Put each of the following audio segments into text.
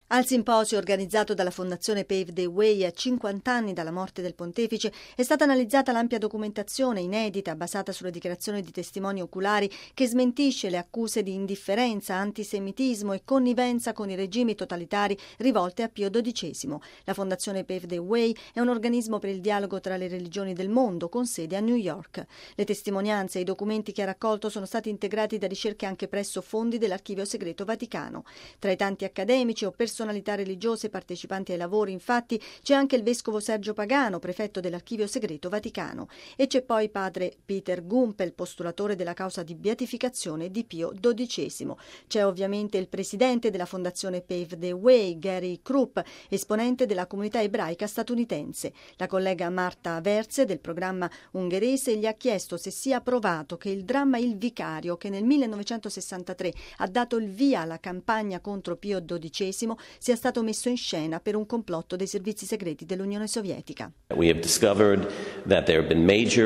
Al simposio organizzato dalla Fondazione Pave the Way a 50 anni dalla morte del pontefice è stata analizzata l'ampia documentazione inedita basata sulle dichiarazioni di testimoni oculari che smentisce le accuse di indifferenza, antisemitismo e connivenza con i regimi totalitari rivolte a Pio XII. La Fondazione Pave the Way è un organismo per il dialogo tra le religioni del mondo con sede a New York. Le testimonianze e i documenti che ha raccolto sono stati integrati da ricerche anche presso fondi dell'Archivio Segreto Vaticano. Tra i tanti accademici o personalità religiose partecipanti ai lavori, infatti, c'è anche il vescovo Sergio Pagano, prefetto dell'Archivio Segreto Vaticano, e c'è poi padre Peter Gumpel, postulatore della causa di beatificazione di Pio XII. C'è ovviamente il presidente della Fondazione Pave the Way, Gary Krupp, esponente della comunità ebraica statunitense. La collega Marta Verze del programma ungherese gli ha chiesto se sia provato che il dramma Il Vicario, che nel 1963 ha dato il via alla campagna contro Pio XII, sia stato messo in scena per un complotto dei servizi segreti dell'Unione Sovietica. We have discovered that there have been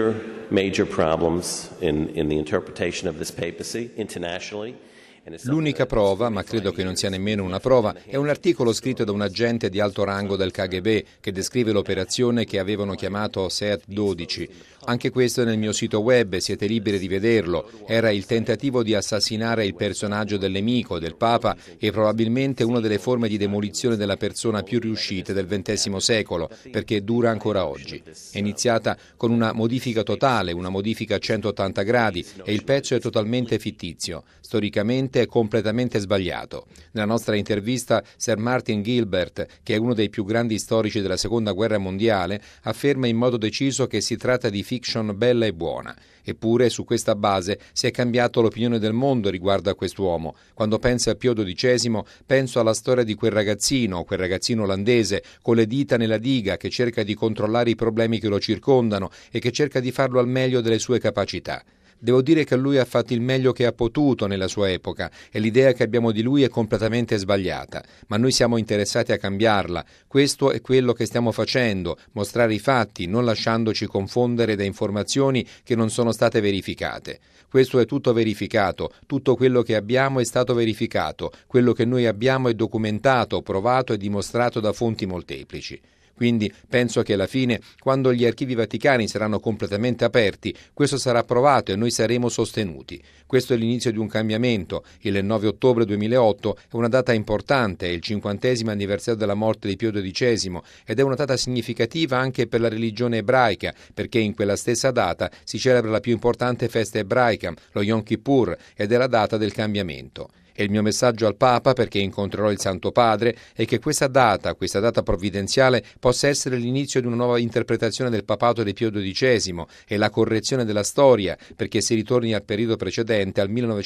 major problems in the interpretation of this papacy internationally. L'unica prova, ma credo che non sia nemmeno una prova, è un articolo scritto da un agente di alto rango del KGB che descrive l'operazione che avevano chiamato Seat 12. Anche questo è nel mio sito web, siete liberi di vederlo. Era il tentativo di assassinare il personaggio del nemico, del Papa, e probabilmente una delle forme di demolizione della persona più riuscite del XX secolo, perché dura ancora oggi. È iniziata con una modifica totale, una modifica a 180 gradi, e il pezzo è totalmente fittizio. Storicamente è completamente sbagliato. Nella nostra intervista, Sir Martin Gilbert, che è uno dei più grandi storici della Seconda Guerra Mondiale, afferma in modo deciso che si tratta di fiction bella e buona. Eppure, su questa base, si è cambiato l'opinione del mondo riguardo a quest'uomo. Quando penso a Pio XII, penso alla storia di quel ragazzino olandese, con le dita nella diga, che cerca di controllare i problemi che lo circondano e che cerca di farlo al meglio delle sue capacità. Devo dire che lui ha fatto il meglio che ha potuto nella sua epoca e l'idea che abbiamo di lui è completamente sbagliata, ma noi siamo interessati a cambiarla. Questo è quello che stiamo facendo, mostrare i fatti, non lasciandoci confondere da informazioni che non sono state verificate. Questo è tutto verificato, tutto quello che abbiamo è stato verificato, quello che noi abbiamo è documentato, provato e dimostrato da fonti molteplici. Quindi penso che alla fine, quando gli archivi vaticani saranno completamente aperti, questo sarà provato e noi saremo sostenuti. Questo è l'inizio di un cambiamento. Il 9 ottobre 2008 è una data importante, è il 50° anniversario della morte di Pio XII ed è una data significativa anche per la religione ebraica, perché in quella stessa data si celebra la più importante festa ebraica, lo Yom Kippur, ed è la data del cambiamento. E il mio messaggio al Papa, perché incontrerò il Santo Padre, è che questa data provvidenziale, possa essere l'inizio di una nuova interpretazione del papato di Pio XII e la correzione della storia, perché si ritorni al periodo precedente, al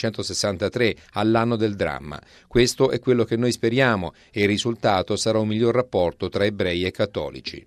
1963, all'anno del dramma. Questo è quello che noi speriamo e il risultato sarà un miglior rapporto tra ebrei e cattolici.